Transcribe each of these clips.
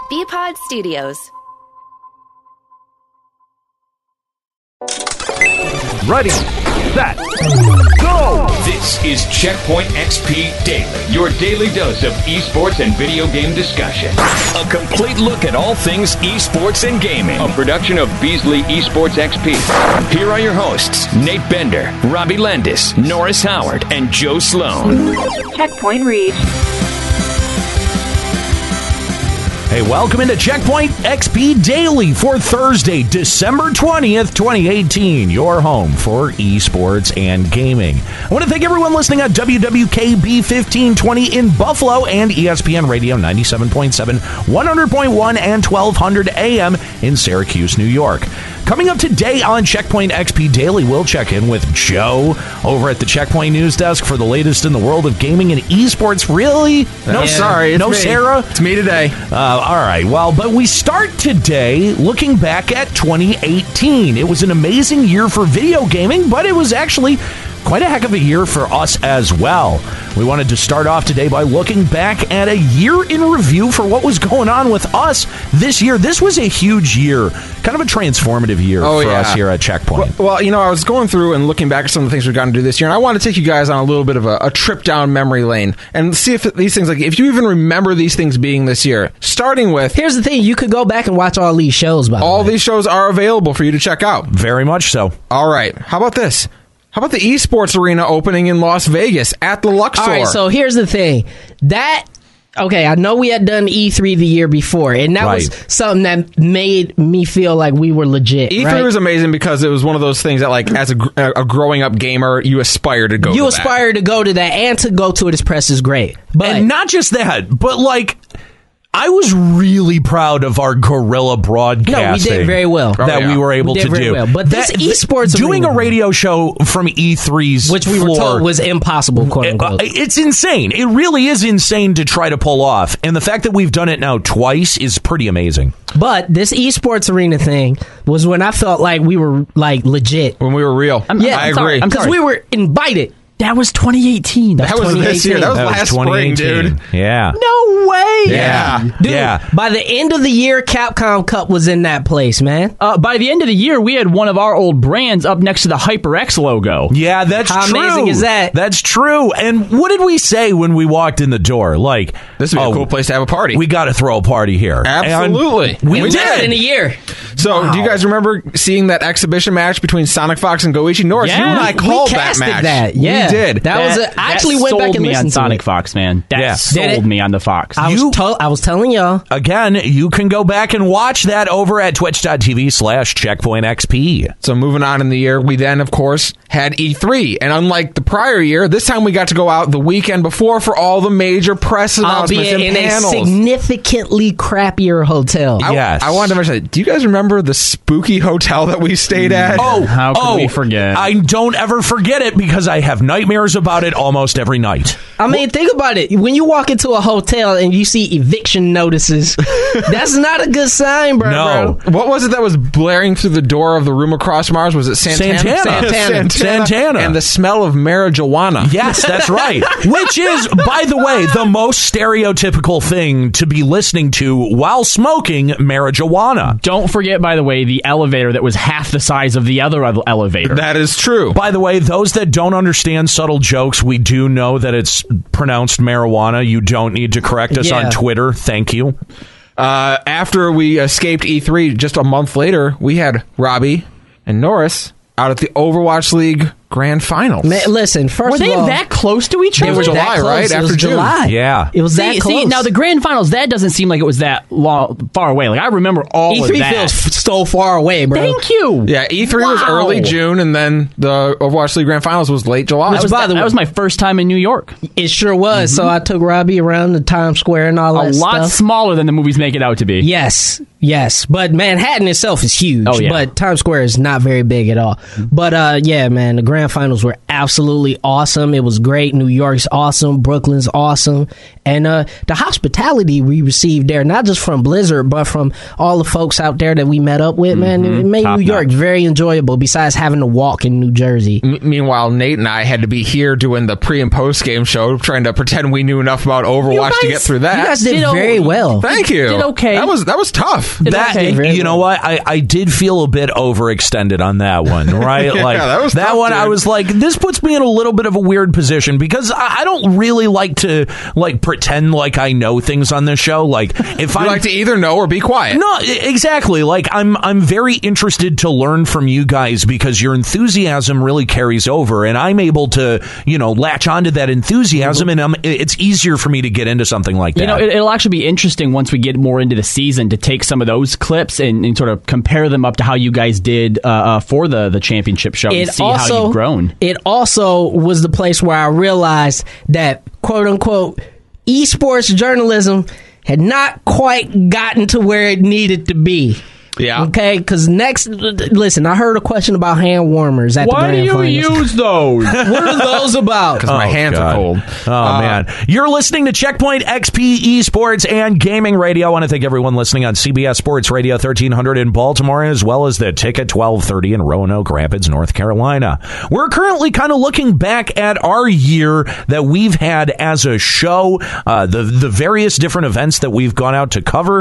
BPod Studios. Ready, set, go! This is Checkpoint XP Daily, your daily dose of esports and video game discussion. A complete look at all things esports and gaming. A production of Beasley Esports XP. Here are your hosts, Nate Bender, Robbie Landis, Norris Howard, and Joe Sloan. Checkpoint reached. Hey, welcome into Checkpoint XP Daily for Thursday, December 20th, 2018, your home for esports and gaming. I want to thank everyone listening on WWKB 1520 in Buffalo and ESPN Radio 97.7, 100.1, and 1200 AM in Syracuse, New York. Coming up today on Checkpoint XP Daily, we'll check in with Joe over at the Checkpoint News Desk for the latest in the world of gaming and esports. Really? No, sorry. It's no, me. Sarah? It's me today. All right. Well, but we start today looking back at 2018. It was an amazing year for video gaming, but it was actually quite a heck of a year for us as well. We wanted to start off today by looking back at a year in review for what was going on with us this year. This was a huge year, kind of a transformative year for us here at Checkpoint. Well, you know, I was going through and looking back at some of the things we've gotten to do this year, and I want to take you guys on a little bit of a trip down memory lane and see if these things, like, if you even remember these things being this year. Starting with... Here's the thing, you could go back and watch all these shows, by the way. All these shows are available for you to check out. Very much so. All right. How about this? How about the esports arena opening in Las Vegas at the Luxor? All right, so here's the thing. Okay, I know we had done E3 the year before, and that was something that made me feel like we were legit. E3 was amazing because it was one of those things that, like, as a growing up gamer, you aspire to go to that. You aspire to go to that, and to go to it as press is great. But, and not just that, but, like... I was really proud of our guerrilla broadcasting. No, we did very well. We were able to do. Well. But this esports doing a radio show from E3's which we were told was impossible, quote unquote. It's insane. It really is insane to try to pull off. And the fact that we've done it now twice is pretty amazing. But this esports arena thing was when I felt like we were like legit. When we were real. I agree. Because we were invited. That was 2018. That was this year. That was last spring, dude. Yeah. No way. Yeah. Dude, by the end of the year, Capcom Cup was in that place, man. By the end of the year, we had one of our old brands up next to the HyperX logo. Yeah, that's true. How amazing is that? That's true. And what did we say when we walked in the door? Like, this would be a cool place to have a party. We got to throw a party here. Absolutely. And we did. In a year. So, do you guys remember seeing that exhibition match between Sonic Fox and Goichi Norris? Yeah. You and I called that match. Yeah. We did. I actually went back and listened listened on to Sonic it. Fox, man. That sold me on the Fox. I was telling y'all. Again, you can go back and watch that over at twitch.tv/checkpointxp. So moving on in the year, we then, of course, had E3. And unlike the prior year, this time we got to go out the weekend before for all the major press announcements and panels. A significantly crappier hotel. I wanted to mention, do you guys remember the spooky hotel that we stayed at? How could we forget? I don't ever forget it because I have nightmares about it almost every night. I mean, think about it. When you walk into a hotel and you see eviction notices, that's not a good sign, bro. No. What was it that was blaring through the door of the room across from ours? Was it Santana? Santana. And the smell of marijuana. Yes, that's right. Which is, by the way, the most stereotypical thing to be listening to while smoking marijuana. Don't forget, by the way, the elevator that was half the size of the other elevator. That is true. By the way, those that don't understand subtle jokes, we do know that it's pronounced marijuana. You don't need to correct us on Twitter. Thank you. After we escaped E3, just a month later, we had Robbie and Norris out at the Overwatch League Grand Finals. Man, listen, first were of all... Were they that close to each other? It was July, right? After June. July. Yeah. It was that close. See, now the Grand Finals, that doesn't seem like it was that far away. Like, I remember all of that. E3 feels so far away, bro. Thank you. Yeah, E3 was early June, and then the Overwatch League Grand Finals was late July. That was my first time in New York. It sure was. So I took Robbie around the Times Square and all that stuff. A lot smaller than the movies make it out to be. Yes. But Manhattan itself is huge. Oh, yeah. But Times Square is not very big at all. But, yeah, man, the Grand grand finals were absolutely awesome. It was great. New York's awesome. Brooklyn's awesome. And the hospitality we received there, not just from Blizzard, but from all the folks out there that we met up with, man, it made New York very enjoyable, besides having to walk in New Jersey. Meanwhile, Nate and I had to be here doing the pre- and post-game show, trying to pretend we knew enough about Overwatch to get through that. You guys did very well. Thank you. Did okay. That was tough. You know what? I did feel a bit overextended on that one, right? Yeah, like that was that tough, one. dude. I was like, this puts me in a little bit of a weird position because I don't really like to pretend like I know things on this show. Like if I like to either know or be quiet. No, exactly. Like I'm very interested to learn from you guys because your enthusiasm really carries over, and I'm able to latch onto that enthusiasm, and it's easier for me to get into something like that. It'll actually be interesting once we get more into the season to take some of those clips and sort of compare them up to how you guys did for the championship show and see how you've grown. It also was the place where I realized that, quote unquote, esports journalism had not quite gotten to where it needed to be. Yeah. Okay, because listen, I heard a question about hand warmers at the grand finals. Why do you use those? What are those about? Because my hands are cold. Oh, man. You're listening to Checkpoint XP Esports and Gaming Radio. I want to thank everyone listening on CBS Sports Radio 1300 in Baltimore, as well as the Ticket 1230 in Roanoke Rapids, North Carolina. We're currently kind of looking back at our year that we've had as a show, the various different events that we've gone out to cover,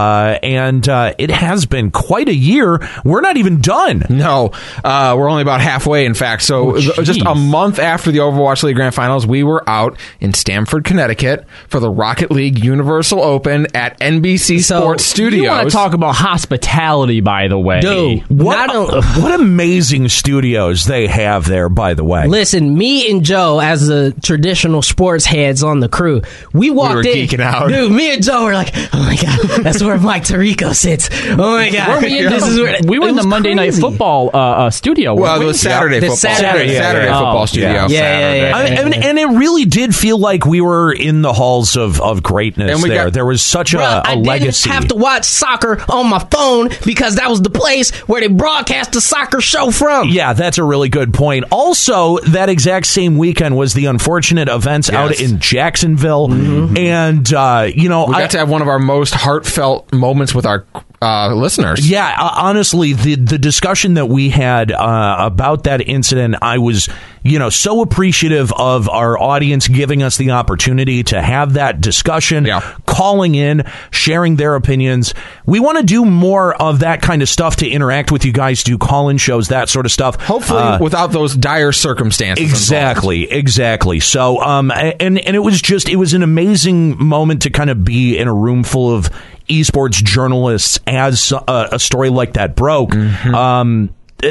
and it has been quite a year. We're not even done. No, we're only about halfway, in fact. So just a month after the Overwatch League Grand Finals, we were out in Stamford, Connecticut for the Rocket League Universal Open at NBC Sports Studios. You want to talk about hospitality, by the way. Dude, what amazing studios they have there, by the way. Listen, me and Joe, as the traditional sports heads on the crew, we walked in. Geeking out. Dude, me and Joe were like, oh my God, that's where Mike Tirico sits. Oh my God. We were in the Monday Night Football studio. Well, it was Saturday football. Saturday football studio. And it really did feel like we were in the halls of greatness there. There was such a legacy. I didn't have to watch soccer on my phone because that was the place where they broadcast the soccer show from. Yeah, that's a really good point. Also, that exact same weekend was the unfortunate events out in Jacksonville. Mm-hmm. And, we got to have one of our most heartfelt moments with our listeners. Yeah, honestly, the discussion that we had about that incident, I was, so appreciative of our audience giving us the opportunity to have that discussion, calling in, sharing their opinions. We want to do more of that kind of stuff to interact with you guys, do call-in shows, that sort of stuff. Hopefully without those dire circumstances. Exactly. So, and it was an amazing moment to kind of be in a room full of esports journalists as a story like that broke. Mm-hmm.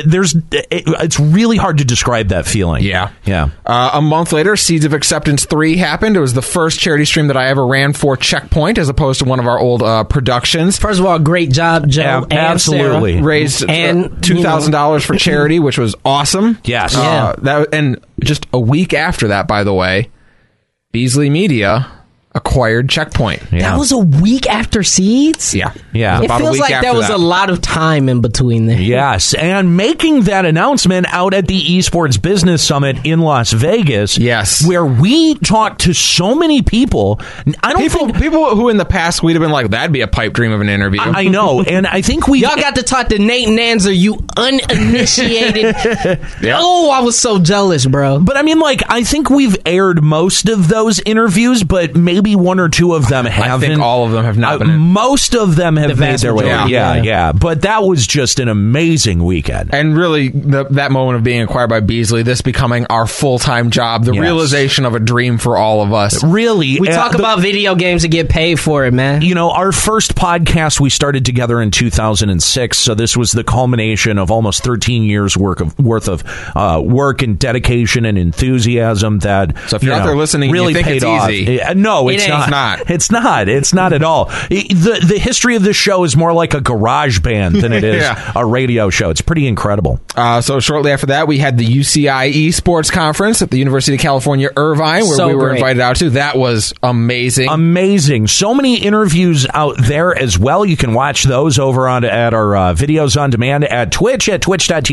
It's really hard to describe that feeling. Yeah. A month later, Seeds of Acceptance 3 happened. It was the first charity stream that I ever ran for Checkpoint, as opposed to one of our old productions. First of all, great job, Joe. Absolutely. Sarah. Raised $2,000 for charity, which was awesome. Yes. And just a week after that, by the way, Beasley Media acquired Checkpoint. That was a week after Seeds? Yeah. It feels like there was a lot of time in between there. Yes, and making that announcement out at the Esports Business Summit in Las Vegas. Yes. Where we talked to so many people. People who in the past we'd have been like, that'd be a pipe dream of an interview. I know, and I think y'all got to talk to Nate Nanzer, you uninitiated. Oh, I was so jealous, bro. But I mean, I think we've aired most of those interviews, but maybe one or two of them haven't. I think all of them have not been. Most of them have made their way. Yeah. But that was just an amazing weekend. And really, that moment of being acquired by Beasley, this becoming our full-time job, the realization of a dream for all of us. Really. We talk about video games and get paid for it, man. Our first podcast we started together in 2006, so this was the culmination of almost 13 years worth of work and dedication and enthusiasm that so if you're out there listening, really you think paid it's off. Easy. No, it's not. It's not. It's not at all. The history of this show is more like a garage band than it is a radio show. It's pretty incredible. So shortly after that, we had the UCI Esports Conference at the University of California, Irvine, where we were invited out to. That was amazing. Amazing. So many interviews out there as well. You can watch those over at our videos on demand at Twitch, at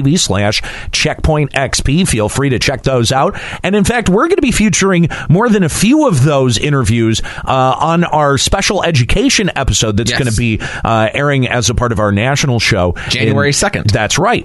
twitch.tv/CheckpointXP. Feel free to check those out. And in fact, we're going to be featuring more than a few of those interviews on our special education episode that's going to be airing as a part of our national show. January 2nd. That's right.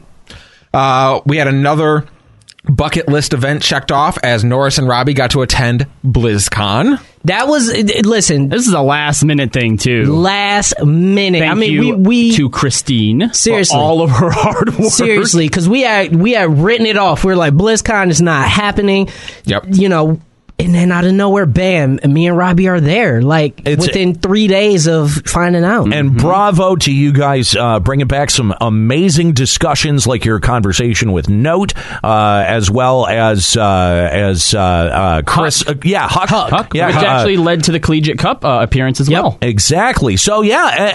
We had another bucket list event checked off as Norris and Robbie got to attend BlizzCon. That was, listen, this is a last minute thing too. Last minute. Thank you to Christine. Seriously, for all of her hard work. Seriously, because we had written it off. We were like, BlizzCon is not happening. Yep. You know. And then out of nowhere, bam, me and Robbie are there, within 3 days of finding out. And bravo to you guys bringing back some amazing discussions, like your conversation with Note, as well as Chris. Huck. Huck. Yeah, which actually led to the Collegiate Cup appearance as well. Exactly. So,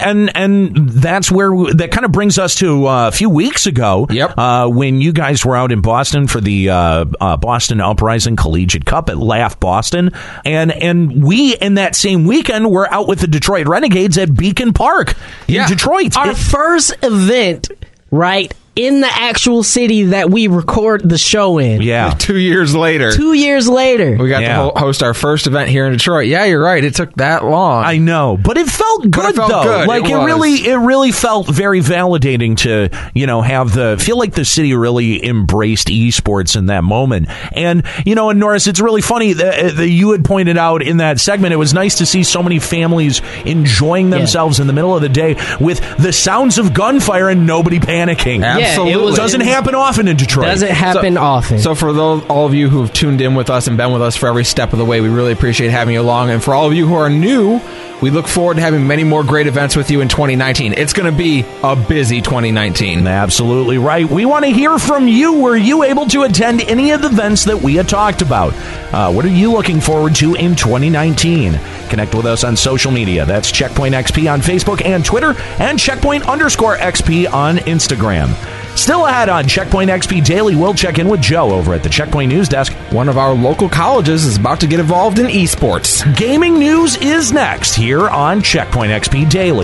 and that's where that kind of brings us to a few weeks ago when you guys were out in Boston for the Boston Uprising Collegiate Cup at Laugh Boston, and we in that same weekend were out with the Detroit Renegades at Beacon Park in Detroit. Our first event, right, in the actual city that we record the show in. Yeah. 2 years later. 2 years later. We got to host our first event here in Detroit. Yeah, you're right. It took that long. I know. But it felt good, though. Good. Like, it really felt very validating to, feel like the city really embraced esports in that moment. And, and Norris, it's really funny that you had pointed out in that segment, it was nice to see so many families enjoying themselves in the middle of the day with the sounds of gunfire and nobody panicking. Absolutely. It doesn't happen often in Detroit. Doesn't happen often. So for all of you who've tuned in with us and been with us for every step of the way, we really appreciate having you along. And for all of you who are new, we look forward to having many more great events with you in 2019. It's going to be a busy 2019. Absolutely right. We want to hear from you. Were you able to attend any of the events that we had talked about? What are you looking forward to in 2019? Connect with us on social media. That's Checkpoint XP on Facebook and Twitter, and Checkpoint_XP on Instagram. Still ahead on Checkpoint XP Daily, we'll check in with Joe over at the Checkpoint News Desk. One of our local colleges is about to get involved in esports. Gaming news is next here on Checkpoint XP Daily.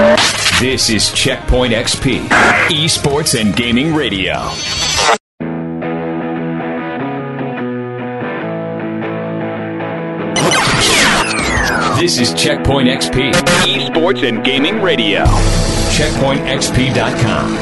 This is Checkpoint XP, Esports and Gaming Radio. This is Checkpoint XP, Esports and Gaming Radio. CheckpointXP.com.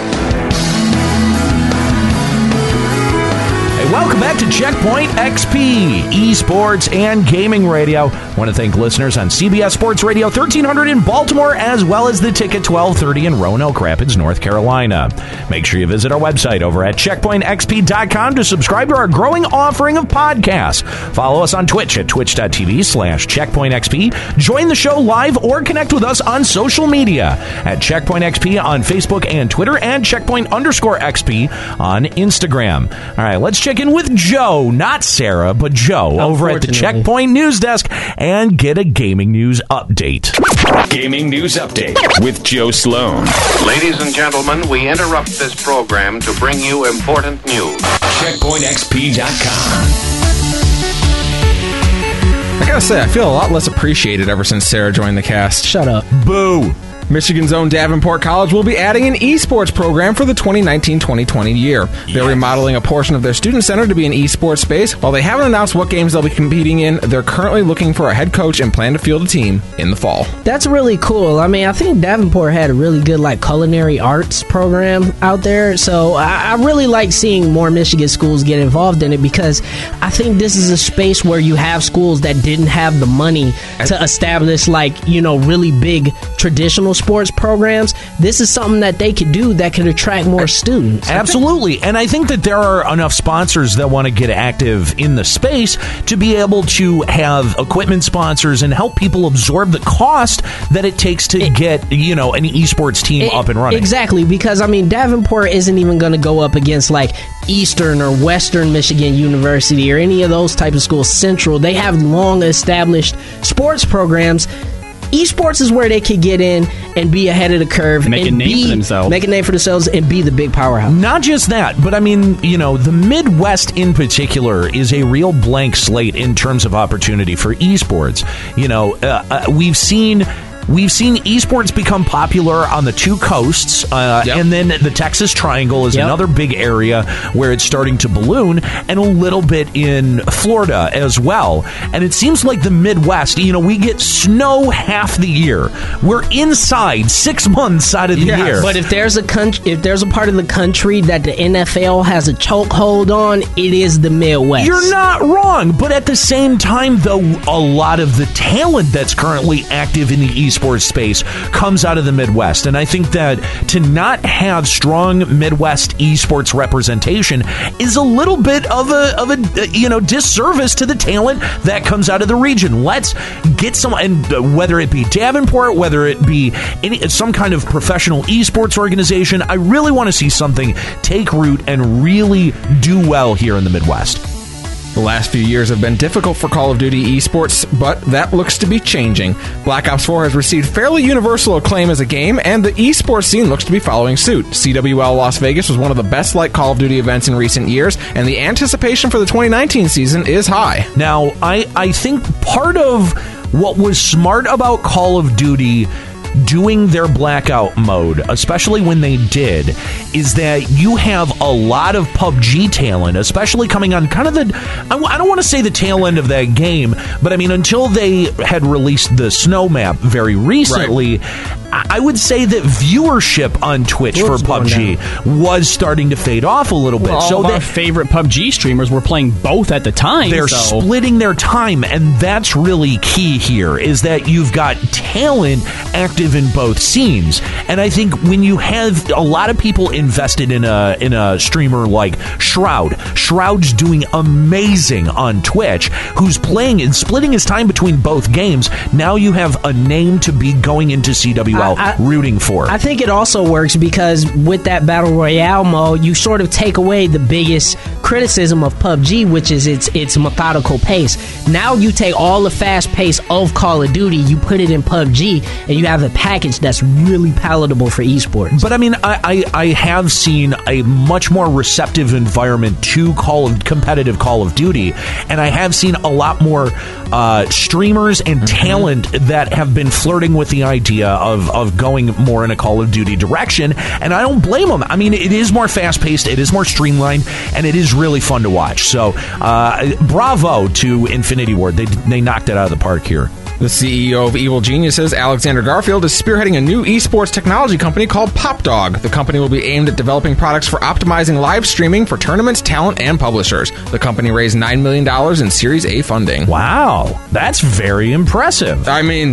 Welcome back to Checkpoint XP, Esports and Gaming Radio. I want to thank listeners on CBS Sports Radio 1300 in Baltimore, as well as the Ticket 1230 in Roanoke Rapids, North Carolina. Make sure you visit our website over at CheckpointXP.com to subscribe to our growing offering of podcasts. Follow us on Twitch at twitch.tv/CheckpointXP. Join the show live or connect with us on social media at Checkpoint XP on Facebook and Twitter, and Checkpoint_XP on Instagram. All right, let's check in with Joe, not Sarah, but Joe, over at the Checkpoint News Desk and get a gaming news update. Gaming news update with Joe Sloan. Ladies and gentlemen, we interrupt this program to bring you important news. CheckpointXP.com. I gotta say, I feel a lot less appreciated ever since Sarah joined the cast. Shut up. Boo. Michigan's own Davenport College will be adding an esports program for the 2019-2020 year. They're remodeling a portion of their student center to be an esports space. While they haven't announced what games they'll be competing in, they're currently looking for a head coach and plan to field a team in the fall. That's really cool. I mean, I think Davenport had a really good culinary arts program out there, so I really like seeing more Michigan schools get involved in it, because I think this is a space where you have schools that didn't have the money to establish really big traditional those sports programs, this is something that they could do that could attract more students. Absolutely. And I think that there are enough sponsors that want to get active in the space to be able to have equipment sponsors and help people absorb the cost that it takes to get, an esports team up and running. Exactly, because, Davenport isn't even going to go up against, like, Eastern or Western Michigan University or any of those type of schools. Central, they have long-established sports programs. Esports is where they could get in and be ahead of the curve. Make a name for themselves. Make a name for themselves and be the big powerhouse. Not just that, but the Midwest in particular is a real blank slate in terms of opportunity for esports. We've seen esports become popular on the two coasts, and then the Texas Triangle is another big area where it's starting to balloon, and a little bit in Florida as well. And it seems like the Midwest, we get snow half the year. We're inside 6 months out of the year. But if there's a part of the country that the NFL has a chokehold on, it is the Midwest. You're not wrong, but at the same time, though, a lot of the talent that's currently active in the esports space comes out of the Midwest, and I think that to not have strong Midwest esports representation is a little bit of a disservice to the talent that comes out of the region. Let's get some, and whether it be Davenport, whether it be some kind of professional esports organization, I really want to see something take root and really do well here in the Midwest. The last few years have been difficult for Call of Duty esports, but that looks to be changing. Black Ops 4 has received fairly universal acclaim as a game, and the esports scene looks to be following suit. CWL Las Vegas was one of the best-liked Call of Duty events in recent years, and the anticipation for the 2019 season is high. Now, I think part of what was smart about Call of Duty doing their blackout mode, especially when they did, is that you have a lot of PUBG talent, especially coming on kind of I don't want to say the tail end of that game, but until they had released the snow map very recently, right. I would say that viewership on Twitch for PUBG was starting to fade off a little bit. So our favorite PUBG streamers were playing both at the time. They're splitting their time, and that's really key here, is that you've got talent active in both scenes. And I think when you have a lot of people invested in a streamer like Shroud's doing amazing on Twitch, who's playing and splitting his time between both games. Now you have a name to be going into CWL rooting for. I think it also works because with that Battle Royale mode, you sort of take away the biggest criticism of PUBG, which is its methodical pace. Now you take all the fast pace of Call of Duty, you put it in PUBG, and you have a package that's really palatable for esports. But I have seen a much more receptive environment to competitive Call of Duty, and I have seen a lot more streamers and talent that have been flirting with the idea of going more in a Call of Duty direction, and I don't blame them. It is more fast-paced, it is more streamlined, and it is really fun to watch. So, bravo to Infinity Ward. They knocked it out of the park here. The CEO of Evil Geniuses, Alexander Garfield, is spearheading a new esports technology company called PopDog. The company will be aimed at developing products for optimizing live streaming for tournaments, talent, and publishers. The company raised $9 million in Series A funding. Wow, that's very impressive.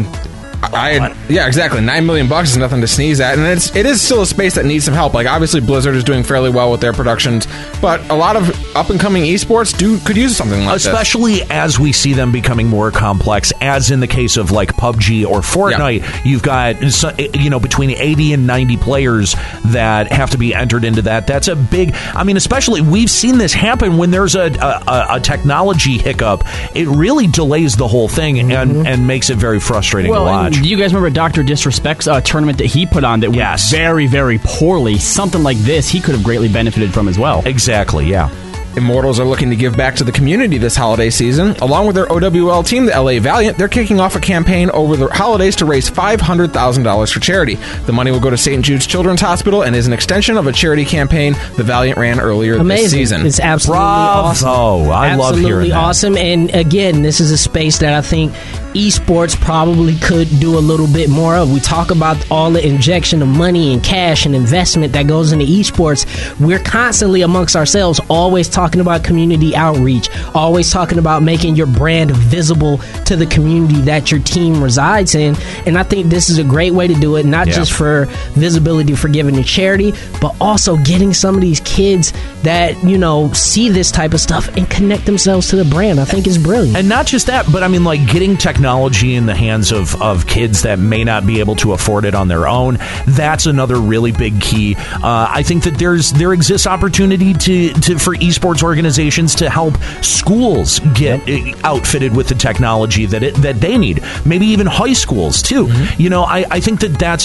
Yeah, exactly. $9 million is nothing to sneeze at, and it is still a space that needs some help. Like, obviously, Blizzard is doing fairly well with their productions, but a lot of up-and-coming esports could use something like especially as we see them becoming more complex, as in the case of, like, PUBG or Fortnite. You've got, between 80 and 90 players that have to be entered into that. That's a big... especially, we've seen this happen when there's a technology hiccup. It really delays the whole thing and makes it very frustrating to watch. Do you guys remember Dr. Disrespect's tournament that he put on that went very, very poorly? Something like this he could have greatly benefited from as well. Exactly, yeah. Immortals are looking to give back to the community this holiday season. Along with their OWL team, the LA Valiant, they're kicking off a campaign over the holidays to raise $500,000 for charity. The money will go to St. Jude's Children's Hospital and is an extension of a charity campaign the Valiant ran earlier this season. It's absolutely awesome. I love hearing that. Absolutely awesome. And again, this is a space that I think esports probably could do a little bit more of. We talk about all the injection of money and cash and investment that goes into esports. We're constantly amongst ourselves always talking talking about community outreach, always talking about making your brand visible to the community that your team resides in. And I think this is a great way to do it, not just for visibility for giving to charity, but also getting some of these kids that, you know, see this type of stuff and connect themselves to the brand. I think it's brilliant. And not just that, but I mean, like, getting technology in the hands of kids that may not be able to afford it on their own, that's another really big key. I think that there exists opportunity for esports organizations to help schools get outfitted with the technology that they need. Maybe even high schools too. You know, I think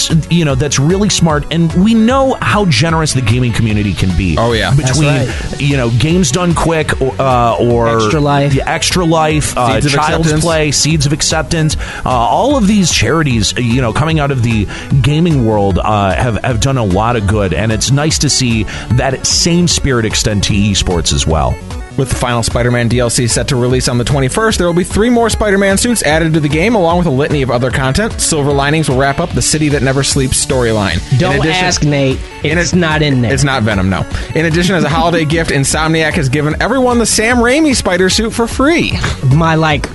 that's really smart, and we know how generous the gaming community can be. Oh yeah, between you know, Games Done Quick or Extra Life, Child's Play, Seeds of Acceptance, all of these charities, you know, coming out of the gaming world have done a lot of good, and it's nice to see that same spirit extend to esports as well. With the final Spider-Man DLC set to release on the 21st, there will be 3 more Spider-Man suits added to the game, along with a litany of other content. Silver Linings will wrap up the City That Never Sleeps storyline. Don't ask, Nate. It's not in there. It's not Venom, no. In addition, as a holiday gift, Insomniac has given everyone the Sam Raimi spider suit for free. My,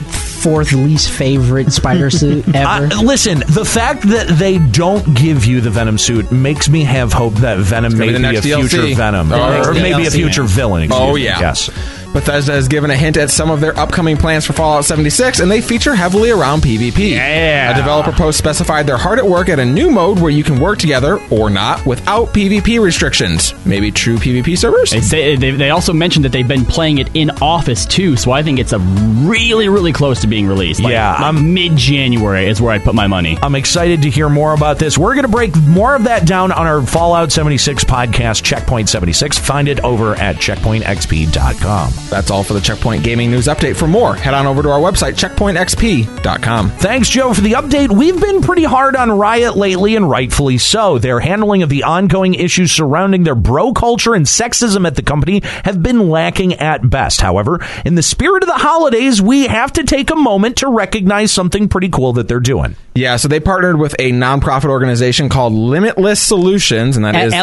4th least favorite spider suit ever. Listen, the fact that they don't give you the Venom suit makes me have hope that Venom may be a future DLC. Venom. Or maybe a future villain. Oh, yeah. Yes. Bethesda has given a hint at some of their upcoming plans for Fallout 76, and they feature heavily around PvP. Yeah. A developer post specified they're hard at work at a new mode where you can work together, or not, without PvP restrictions. Maybe true PvP servers? They also mentioned that they've been playing it in Office, too, so I think it's really, really close to being released. Mid-January is where I put my money. I'm excited to hear more about this. We're going to break more of that down on our Fallout 76 podcast, Checkpoint 76. Find it over at checkpointxp.com. That's all for the Checkpoint Gaming News Update. For more, head on over to our website, checkpointxp.com. Thanks, Joe, for the update. We've been pretty hard on Riot lately, and rightfully so. Their handling of the ongoing issues surrounding their bro culture and sexism at the company have been lacking at best. However, in the spirit of the holidays, we have to take a moment to recognize something pretty cool that they're doing. Yeah, so they partnered with a nonprofit organization called Limitless Solutions, and that is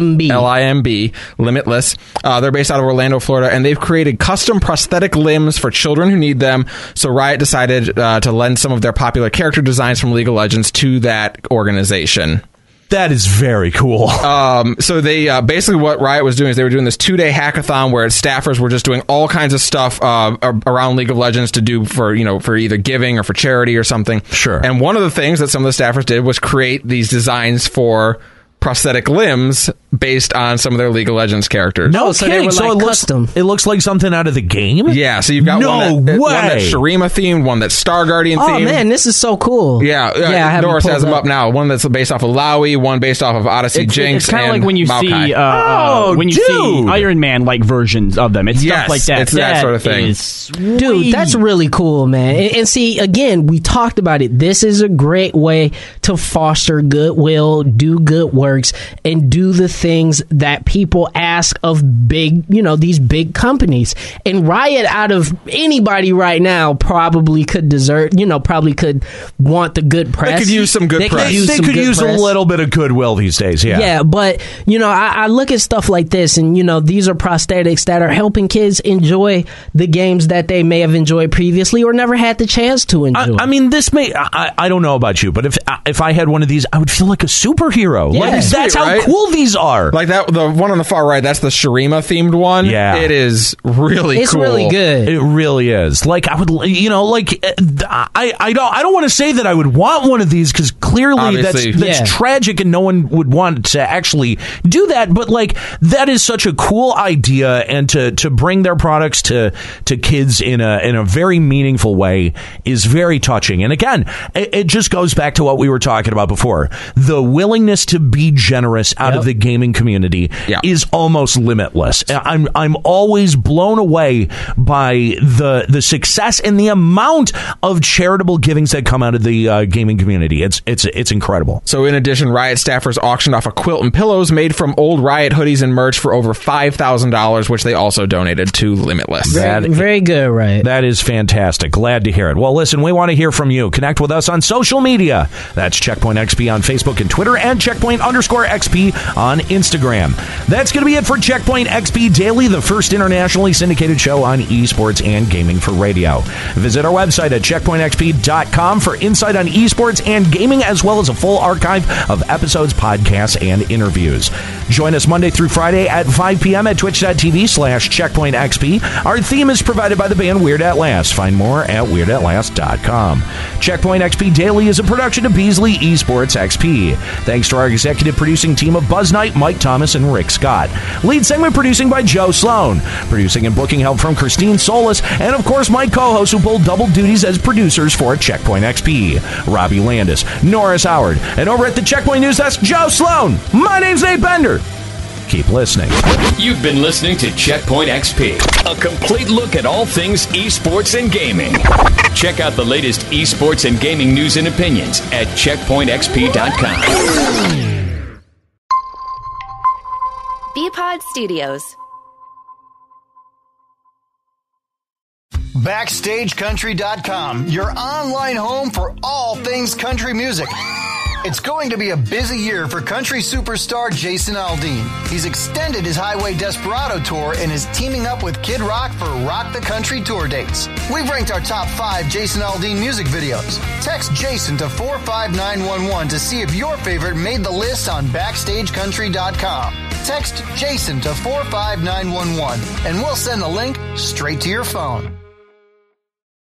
LIMB, Limitless. They're based out of Orlando, Florida, and they've created custom prosthetic limbs for children who need them. So Riot decided to lend some of their popular character designs from League of Legends to that organization. That is very cool. So they basically what Riot was doing is they were doing this 2-day hackathon where staffers were just doing all kinds of stuff around League of Legends to do for either giving or for charity or something. Sure. And one of the things that some of the staffers did was create these designs for prosthetic limbs based on some of their League of Legends characters. No so kidding. They were custom. It looks like something out of the game? Yeah, so you've got one that's Shurima themed, one that's Star Guardian themed. Oh man, this is so cool. Yeah, Norris has them up now. One that's based off of Lowy, one based off of Odyssey Jinx. It's kind of like when you Maokai. see Iron Man like versions of them. It's stuff like that. It's that sort of thing. Dude, that's really cool, man. And see, again, we talked about it. This is a great way to foster goodwill, do good works, and do the things that people ask of big, these big companies. And Riot, out of anybody right now, probably could probably could want the good press. They could use some good press. They could use a little bit of goodwill these days, yeah. Yeah, but, I look at stuff like this, and, these are prosthetics that are helping kids enjoy the games that they may have enjoyed previously or never had the chance to enjoy. I mean, this may... I don't know about you, but if I had one of these, I would feel like a superhero. Yeah. That's how cool these are. Like that, the one on the far right, that's the Shurima themed one. Yeah. It is really cool. It's really good. It really is. Like, I would, I don't want to say that I would want one of these because clearly that's tragic and no one would want to actually do that. But like, that is such a cool idea, and to bring their products to kids in a very meaningful way is very touching. And again, it just goes back to what we were talking about before. The willingness to be generous out of the gaming community is almost limitless. I'm always blown away by the success and the amount of charitable givings that come out of the gaming community. It's incredible. So in addition, Riot staffers auctioned off a quilt and pillows made from old Riot hoodies and merch for over $5,000, which they also donated to Limitless. Very good, Riot. That is fantastic. Glad to hear it. Well, listen, we want to hear from you. Connect with us on social media. That's Checkpoint XP on Facebook and Twitter, and Checkpoint_XP checkpoint_XP on Instagram. That's going to be it for Checkpoint XP Daily, the first internationally syndicated show on esports and gaming for radio. Visit our website at checkpointxp.com for insight on esports and gaming, as well as a full archive of episodes, podcasts, and interviews. Join us Monday through Friday at 5 p.m. at twitch.tv/checkpointxp. Our theme is provided by the band Weird At Last. Find more at weirdAtLast.com. Checkpoint XP Daily is a production of Beasley Esports XP. Thanks to our executive producing team of Buzz Knight, Mike Thomas, and Rick Scott. Lead segment producing by Joe Sloan. Producing and booking help from Christine Solis, and of course my co-hosts who pull double duties as producers for Checkpoint XP. Robbie Landis, Norris Howard, and over at the Checkpoint News Desk, Joe Sloan. My name's Nate Bender. Keep listening. You've been listening to Checkpoint XP, a complete look at all things esports and gaming. Check out the latest esports and gaming news and opinions at checkpointxp.com. Bpod Studios. BackstageCountry.com, your online home for all things country music. It's going to be a busy year for country superstar Jason Aldean. He's extended his Highway Desperado tour and is teaming up with Kid Rock for Rock the Country tour dates. We've ranked our top 5 Jason Aldean music videos. Text Jason to 45911 to see if your favorite made the list on BackstageCountry.com. Text Jason to 45911 and we'll send the link straight to your phone.